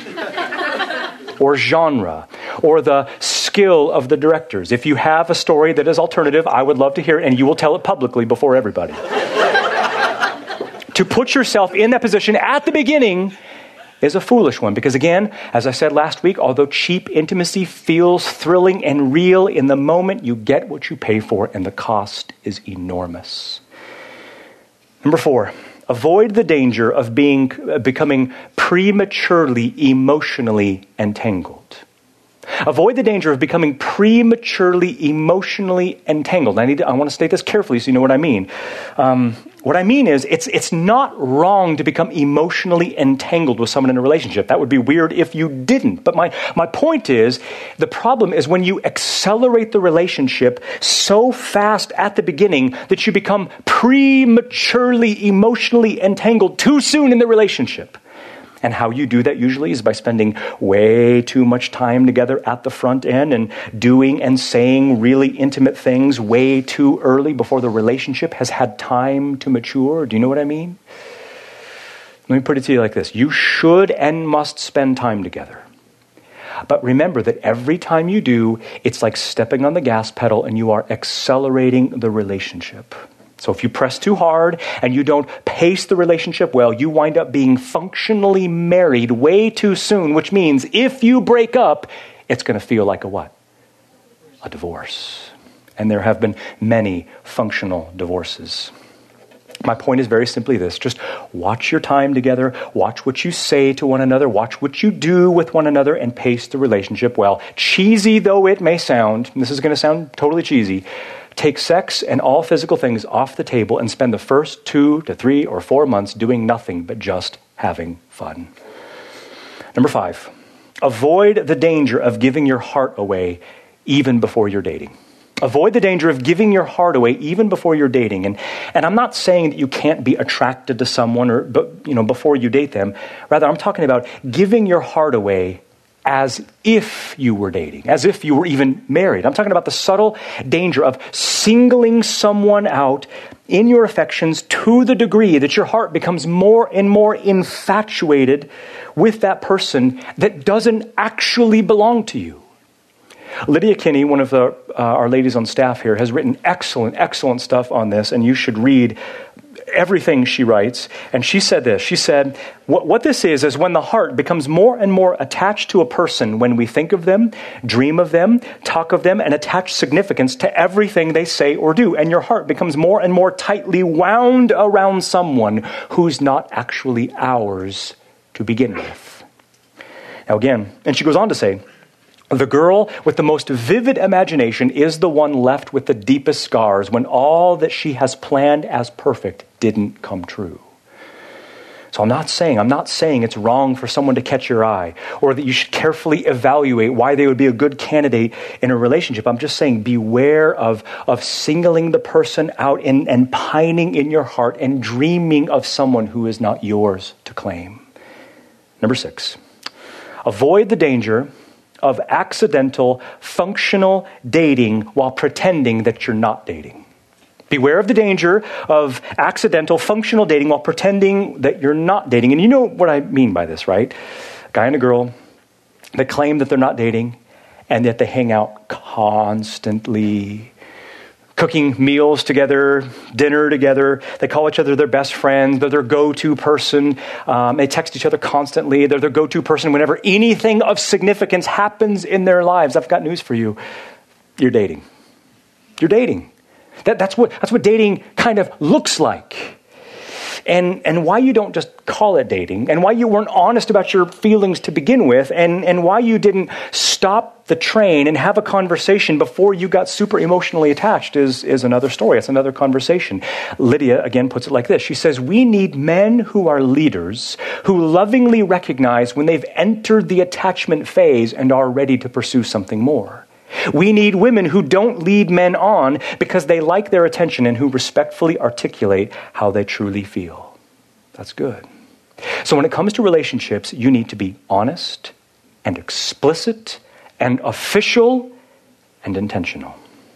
or genre or the skill of the directors. If you have a story that is alternative, I would love to hear it, and you will tell it publicly before everybody. To put yourself in that position at the beginning is a foolish one. Because again, as I said last week, although cheap intimacy feels thrilling and real in the moment, you get what you pay for, and the cost is enormous. Number 4, avoid the danger of becoming prematurely emotionally entangled. Avoid the danger of becoming prematurely emotionally entangled. I want to state this carefully so you know what I mean. What I mean is it's not wrong to become emotionally entangled with someone in a relationship. That would be weird if you didn't. But my point is, the problem is when you accelerate the relationship so fast at the beginning that you become prematurely emotionally entangled too soon in the relationship. And how you do that usually is by spending way too much time together at the front end and doing and saying really intimate things way too early before the relationship has had time to mature. Do you know what I mean? Let me put it to you like this. You should and must spend time together. But remember that every time you do, it's like stepping on the gas pedal and you are accelerating the relationship. So if you press too hard and you don't pace the relationship well, you wind up being functionally married way too soon, which means if you break up, it's going to feel like a what? A divorce. And there have been many functional divorces. My point is very simply this. Just watch your time together. Watch what you say to one another. Watch what you do with one another and pace the relationship well. Cheesy though it may sound, and this is going to sound totally cheesy, take sex and all physical things off the table and spend the first 2 to 3 or 4 months doing nothing but just having fun. Number 5, avoid the danger of giving your heart away even before you're dating. Avoid the danger of giving your heart away even before you're dating. And I'm not saying that you can't be attracted to someone or before you date them. Rather, I'm talking about giving your heart away as if you were dating, as if you were even married. I'm talking about the subtle danger of singling someone out in your affections to the degree that your heart becomes more and more infatuated with that person that doesn't actually belong to you. Lydia Kinney, one of our ladies on staff here, has written excellent stuff on this, and you should read everything she writes. And she said this. She said, what this is when the heart becomes more and more attached to a person when we think of them, dream of them, talk of them, and attach significance to everything they say or do. And your heart becomes more and more tightly wound around someone who's not actually ours to begin with. Now again, and she goes on to say, the girl with the most vivid imagination is the one left with the deepest scars when all that she has planned as perfect didn't come true. So I'm not saying it's wrong for someone to catch your eye or that you should carefully evaluate why they would be a good candidate in a relationship. I'm just saying beware of singling the person out and pining in your heart and dreaming of someone who is not yours to claim. Number 6, avoid the danger of accidental, functional dating while pretending that you're not dating. Beware of the danger of accidental, functional dating while pretending that you're not dating. And you know what I mean by this, right? A guy and a girl that claim that they're not dating and yet they hang out constantly, cooking meals together, dinner together. They call each other their best friends. They're their go-to person. They text each other constantly. They're their go-to person whenever anything of significance happens in their lives. I've got news for you. You're dating. You're dating. That's what dating kind of looks like. And why you don't just call it dating, and why you weren't honest about your feelings to begin with, and why you didn't stop the train and have a conversation before you got super emotionally attached is another story. It's another conversation. Lydia, again, puts it like this. She says, we need men who are leaders, who lovingly recognize when they've entered the attachment phase and are ready to pursue something more. We need women who don't lead men on because they like their attention and who respectfully articulate how they truly feel. That's good. So when it comes to relationships, you need to be honest and explicit and official and intentional.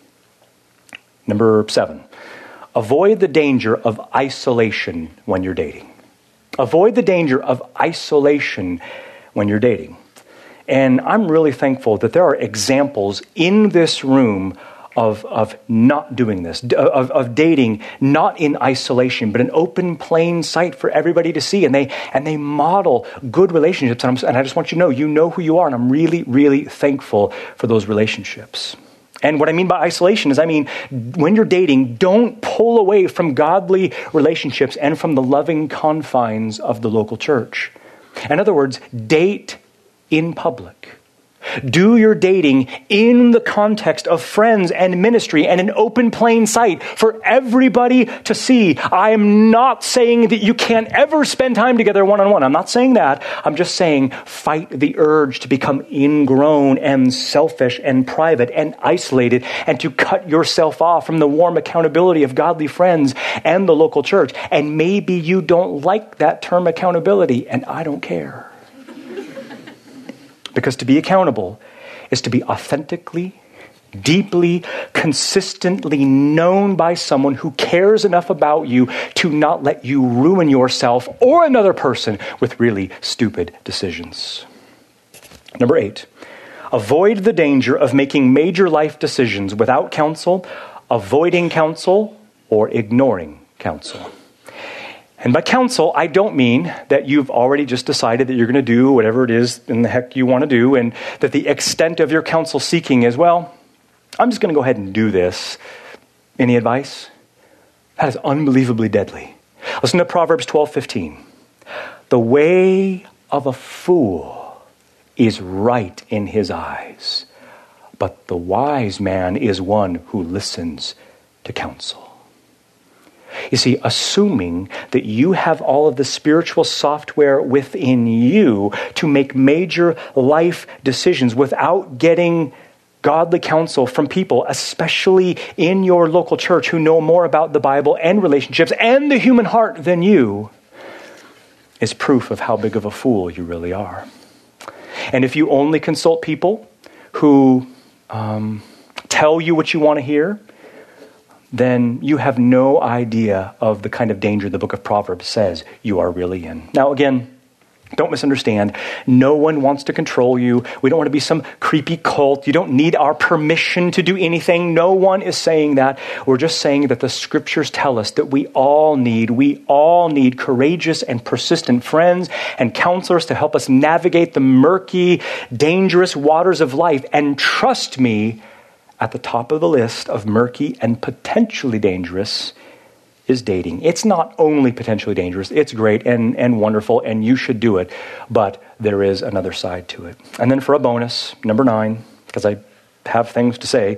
Number 7, avoid the danger of isolation when you're dating. Avoid the danger of isolation when you're dating. And I'm really thankful that there are examples in this room of not doing this, of dating not in isolation, but an open, plain sight for everybody to see. And they model good relationships. And I just want you to know who you are. And I'm really, really thankful for those relationships. And what I mean by isolation is, when you're dating, don't pull away from godly relationships and from the loving confines of the local church. In other words, date in public. Do your dating in the context of friends and ministry and an open plain sight for everybody to see. I am not saying that you can't ever spend time together one-on-one. I'm not saying that. I'm just saying fight the urge to become ingrown and selfish and private and isolated and to cut yourself off from the warm accountability of godly friends and the local church. And maybe you don't like that term accountability, and I don't care. Because to be accountable is to be authentically, deeply, consistently known by someone who cares enough about you to not let you ruin yourself or another person with really stupid decisions. Number 8, Avoid the danger of making major life decisions without counsel, avoiding counsel, or ignoring counsel. And by counsel, I don't mean that you've already just decided that you're going to do whatever it is in the heck you want to do, and that the extent of your counsel seeking is, well, I'm just going to go ahead and do this. Any advice? That is unbelievably deadly. Listen to Proverbs 12:15. The way of a fool is right in his eyes, but the wise man is one who listens to counsel. You see, assuming that you have all of the spiritual software within you to make major life decisions without getting godly counsel from people, especially in your local church who know more about the Bible and relationships and the human heart than you, is proof of how big of a fool you really are. And if you only consult people who tell you what you want to hear, then you have no idea of the kind of danger the book of Proverbs says you are really in. Now, again, don't misunderstand. No one wants to control you. We don't want to be some creepy cult. You don't need our permission to do anything. No one is saying that. We're just saying that the scriptures tell us that we all need courageous and persistent friends and counselors to help us navigate the murky, dangerous waters of life. And trust me, at the top of the list of murky and potentially dangerous is dating. It's not only potentially dangerous, it's great and wonderful, and you should do it, but there is another side to it. And then for a bonus, number 9, because I have things to say,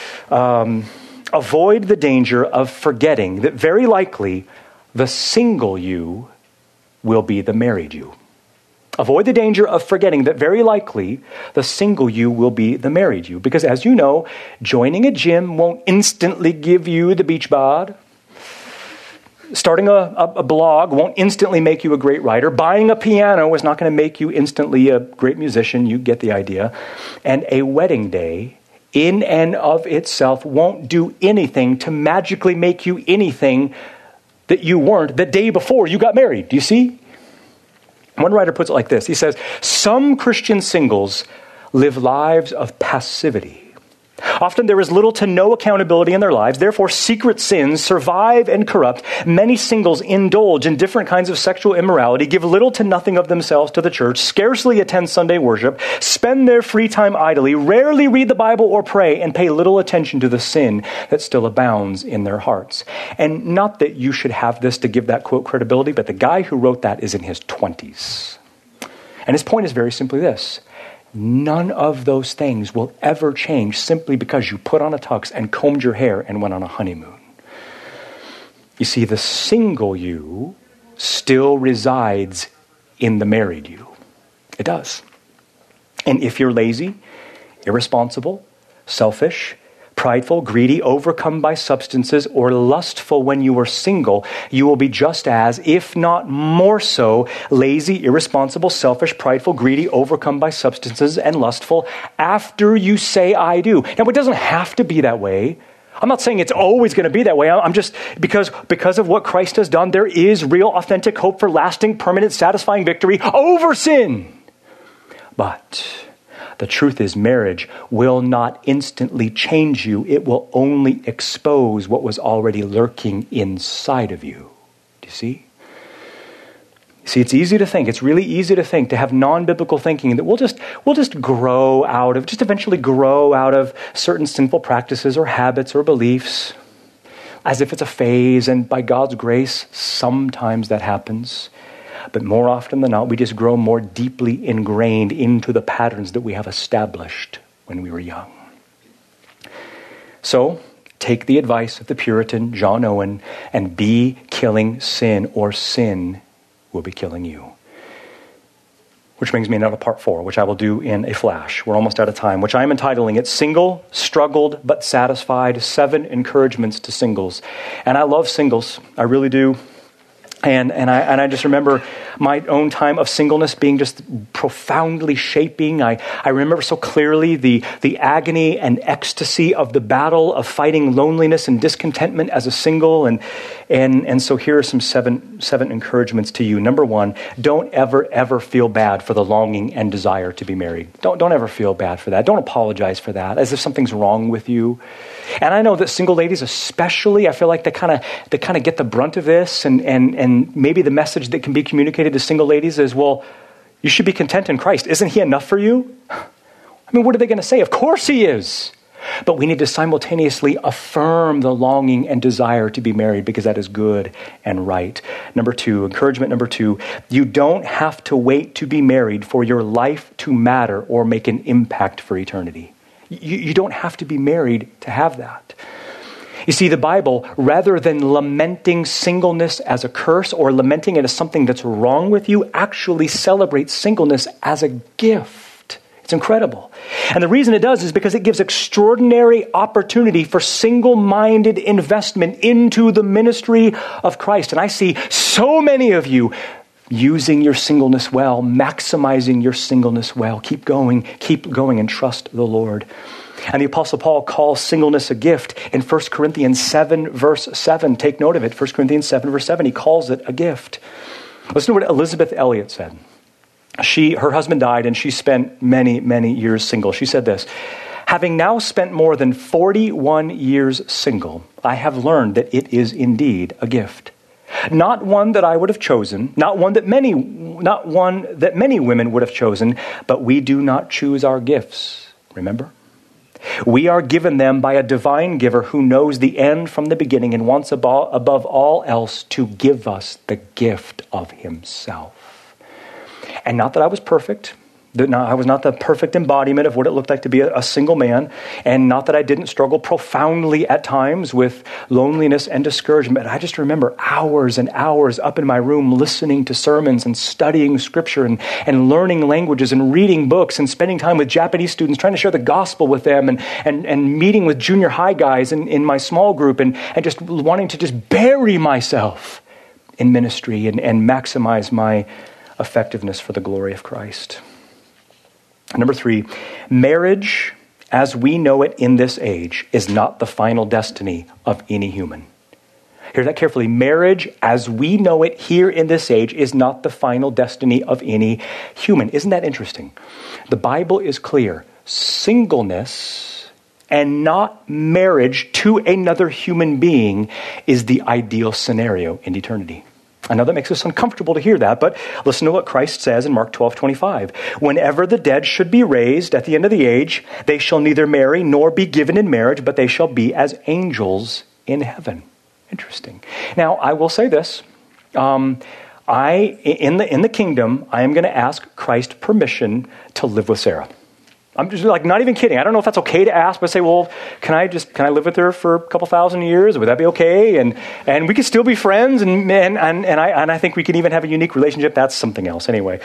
avoid the danger of forgetting that very likely the single you will be the married you. Avoid the danger of forgetting that very likely the single you will be the married you. Because as you know, joining a gym won't instantly give you the beach bod. Starting a blog won't instantly make you a great writer. Buying a piano is not going to make you instantly a great musician. You get the idea. And a wedding day in and of itself won't do anything to magically make you anything that you weren't the day before you got married. Do you see? One writer puts it like this. He says, some Christian singles live lives of passivity. Often there is little to no accountability in their lives. Therefore, secret sins survive and corrupt. Many singles indulge in different kinds of sexual immorality, give little to nothing of themselves to the church, scarcely attend Sunday worship, spend their free time idly, rarely read the Bible or pray, and pay little attention to the sin that still abounds in their hearts. And not that you should have this to give that quote credibility, but the guy who wrote that is in his 20s. And his point is very simply this. None of those things will ever change simply because you put on a tux and combed your hair and went on a honeymoon. You see, the single you still resides in the married you. It does. And if you're lazy, irresponsible, selfish, prideful, greedy, overcome by substances, or lustful when you were single, you will be just as, if not more so, lazy, irresponsible, selfish, prideful, greedy, overcome by substances, and lustful after you say, I do. Now, it doesn't have to be that way. I'm not saying it's always going to be that way. I'm just, because of what Christ has done, there is real, authentic hope for lasting, permanent, satisfying victory over sin. But the truth is, marriage will not instantly change you. It will only expose what was already lurking inside of you. Do you see? See, it's easy to think. It's really easy to think, to have non-biblical thinking that we'll just eventually grow out of certain sinful practices or habits or beliefs, as if it's a phase, and by God's grace, sometimes that happens. But more often than not, we just grow more deeply ingrained into the patterns that we have established when we were young. So, take the advice of the Puritan John Owen and be killing sin, or sin will be killing you. Which brings me now to part 4, which I will do in a flash. We're almost out of time, which I'm entitling it Single, Struggled, But Satisfied, 7 Encouragements to Singles. And I love singles. I really do. And I just remember my own time of singleness being just profoundly shaping. I remember so clearly the agony and ecstasy of the battle of fighting loneliness and discontentment as a single. And so here are some seven encouragements to you. Number one, don't ever feel bad for the longing and desire to be married. Don't ever feel bad for that. Don't apologize for that as if something's wrong with you. And I know that single ladies especially, I feel like they kind of get the brunt of this, and maybe the message that can be communicated to single ladies is, well, you should be content in Christ. Isn't he enough for you? I mean, what are they going to say? Of course he is. But we need to simultaneously affirm the longing and desire to be married, because that is good and right. Encouragement number two, you don't have to wait to be married for your life to matter or make an impact for eternity. You don't have to be married to have that. You see, the Bible, rather than lamenting singleness as a curse or lamenting it as something that's wrong with you, actually celebrates singleness as a gift. It's incredible. And the reason it does is because it gives extraordinary opportunity for single-minded investment into the ministry of Christ. And I see so many of you using your singleness well, maximizing your singleness well. Keep going and trust the Lord. And the Apostle Paul calls singleness a gift in 1 Corinthians 7, verse 7. Take note of it. 1 Corinthians 7, verse 7, he calls it a gift. Listen to what Elizabeth Elliot said. Her husband died, and she spent many, many years single. She said this: having now spent more than 41 years single, I have learned that it is indeed a gift. Not one that I would have chosen, not one that many women would have chosen, but we do not choose our gifts, remember? We are given them by a divine giver who knows the end from the beginning and wants above all else to give us the gift of himself. And not that I was perfect. I was not the perfect embodiment of what it looked like to be a single man, and not that I didn't struggle profoundly at times with loneliness and discouragement. I just remember hours and hours up in my room listening to sermons and studying scripture and learning languages and reading books and spending time with Japanese students, trying to share the gospel with them, and meeting with junior high guys in my small group, and just wanting to just bury myself in ministry and maximize my effectiveness for the glory of Christ. Number 3, marriage as we know it in this age is not the final destiny of any human. Hear that carefully. Marriage as we know it here in this age is not the final destiny of any human. Isn't that interesting? The Bible is clear. Singleness and not marriage to another human being is the ideal scenario in eternity. I know that makes us uncomfortable to hear that, but listen to what Christ says in Mark 12:25. Whenever the dead should be raised at the end of the age, they shall neither marry nor be given in marriage, but they shall be as angels in heaven. Interesting. Now, I will say this. In the kingdom, I am going to ask Christ permission to live with Sarah. I'm just not even kidding. I don't know if that's okay to ask, but say, well, can I live with her for a couple thousand years? Would that be okay? And we could still be friends, and I think we can even have a unique relationship. That's something else anyway.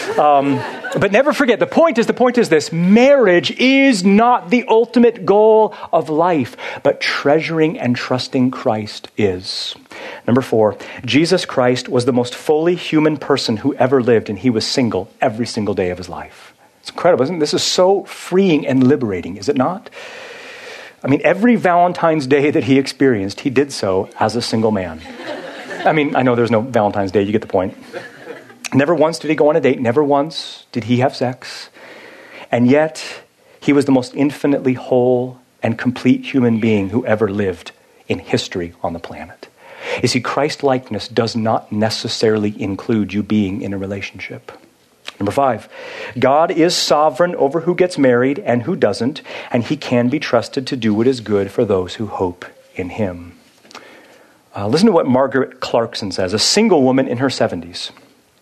But never forget, the point is this: marriage is not the ultimate goal of life, but treasuring and trusting Christ is. Number 4, Jesus Christ was the most fully human person who ever lived, and he was single every single day of his life. It's incredible, isn't it? This is so freeing and liberating, is it not? I mean, every Valentine's Day that he experienced, he did so as a single man. I mean, I know there's no Valentine's Day, you get the point. Never once did he go on a date. Never once did he have sex. And yet, he was the most infinitely whole and complete human being who ever lived in history on the planet. You see, Christ-likeness does not necessarily include you being in a relationship. Number 5, God is sovereign over who gets married and who doesn't, and he can be trusted to do what is good for those who hope in him. Listen to what Margaret Clarkson says, a single woman in her 70s.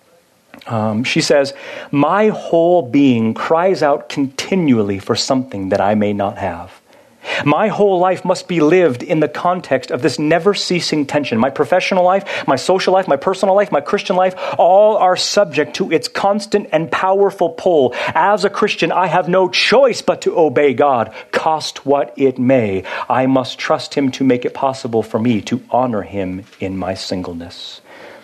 She says, "My whole being cries out continually for something that I may not have. My whole life must be lived in the context of this never-ceasing tension. My professional life, my social life, my personal life, my Christian life, all are subject to its constant and powerful pull. As a Christian, I have no choice but to obey God, cost what it may. I must trust him to make it possible for me to honor him in my singleness."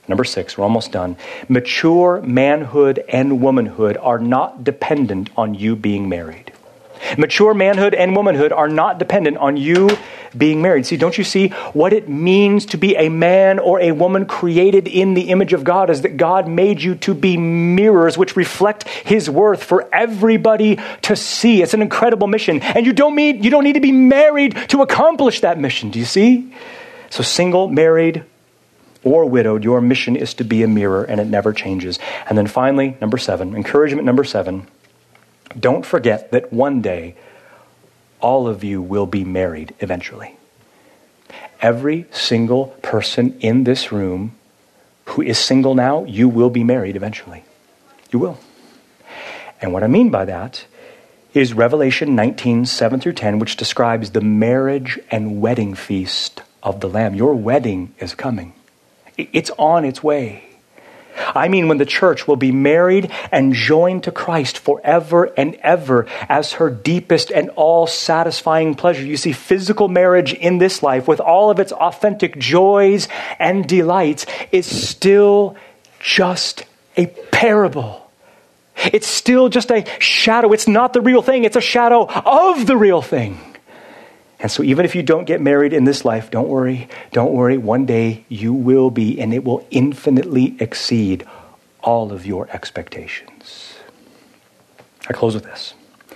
Number 6, we're almost done. Mature manhood and womanhood are not dependent on you being married. Mature manhood and womanhood are not dependent on you being married. See, don't you see what it means to be a man or a woman created in the image of God is that God made you to be mirrors which reflect his worth for everybody to see. It's an incredible mission. And you don't need to be married to accomplish that mission. Do you see? So single, married, or widowed, your mission is to be a mirror, and it never changes. And then finally, number 7, encouragement number 7, don't forget that one day all of you will be married eventually. Every single person in this room who is single now, you will be married eventually. You will. And what I mean by that is Revelation 19, 7 through 10, which describes the marriage and wedding feast of the Lamb. Your wedding is coming. It's on its way. I mean, when the church will be married and joined to Christ forever and ever as her deepest and all-satisfying pleasure. You see, physical marriage in this life, with all of its authentic joys and delights, is still just a parable. It's still just a shadow. It's not the real thing. It's a shadow of the real thing. And so even if you don't get married in this life, don't worry. Don't worry. One day you will be, and it will infinitely exceed all of your expectations. I close with this.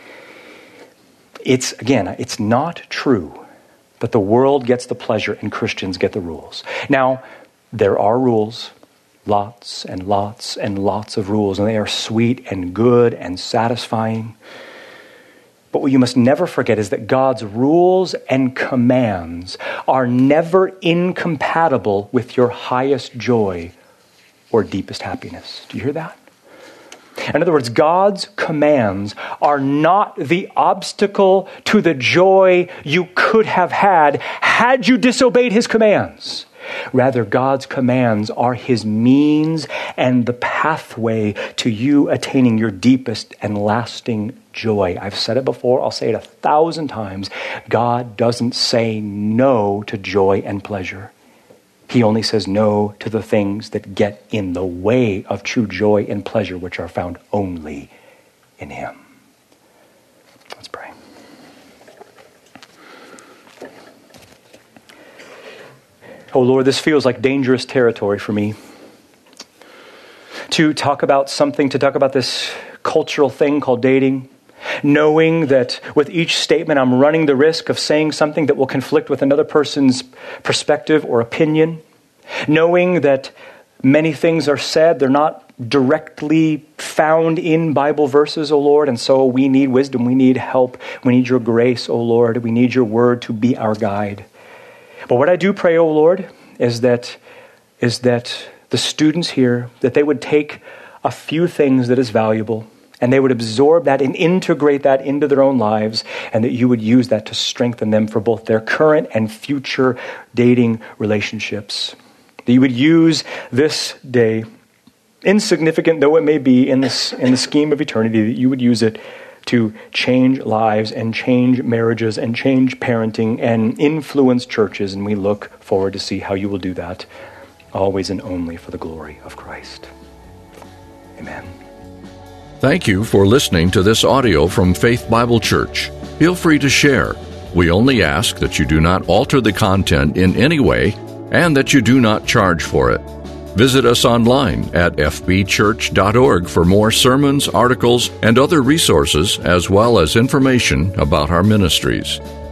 It's not true that the world gets the pleasure and Christians get the rules. Now, there are rules, lots and lots and lots of rules, and they are sweet and good and satisfying. But what you must never forget is that God's rules and commands are never incompatible with your highest joy or deepest happiness. Do you hear that? In other words, God's commands are not the obstacle to the joy you could have had you disobeyed his commands. Rather, God's commands are his means and the pathway to you attaining your deepest and lasting joy. I've said it before, I'll say it 1,000 times. God doesn't say no to joy and pleasure. He only says no to the things that get in the way of true joy and pleasure, which are found only in him. Let's pray. Oh Lord, this feels like dangerous territory for me. To talk about this cultural thing called dating, knowing that with each statement I'm running the risk of saying something that will conflict with another person's perspective or opinion, knowing that many things are said, they're not directly found in Bible verses, O Lord, and so we need wisdom, we need help, we need your grace, O Lord, we need your word to be our guide. But what I do pray, O Lord, is that the students here, that they would take a few things that is valuable and they would absorb that and integrate that into their own lives, and that you would use that to strengthen them for both their current and future dating relationships. That you would use this day, insignificant though it may be in the scheme of eternity, that you would use it to change lives and change marriages and change parenting and influence churches. And we look forward to see how you will do that, always and only for the glory of Christ. Amen. Thank you for listening to this audio from Faith Bible Church. Feel free to share. We only ask that you do not alter the content in any way and that you do not charge for it. Visit us online at fbchurch.org for more sermons, articles, and other resources, as well as information about our ministries.